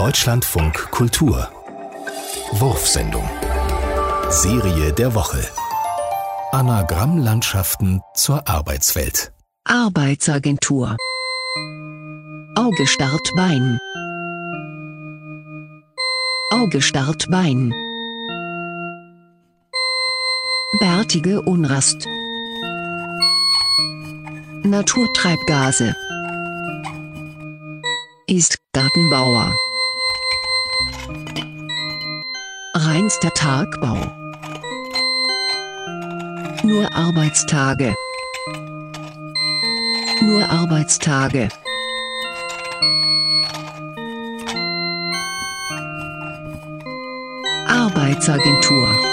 Deutschlandfunk Kultur Wurfsendung Serie der Woche Anagrammlandschaften zur Arbeitswelt. Arbeitsagentur. Augestart Bein. Augestart Bein. Bärtige Unrast. Naturtreibgase. Ist Gartenbauer. Reinster Tagbau. Nur Arbeitstage. Nur Arbeitstage. Arbeitsagentur.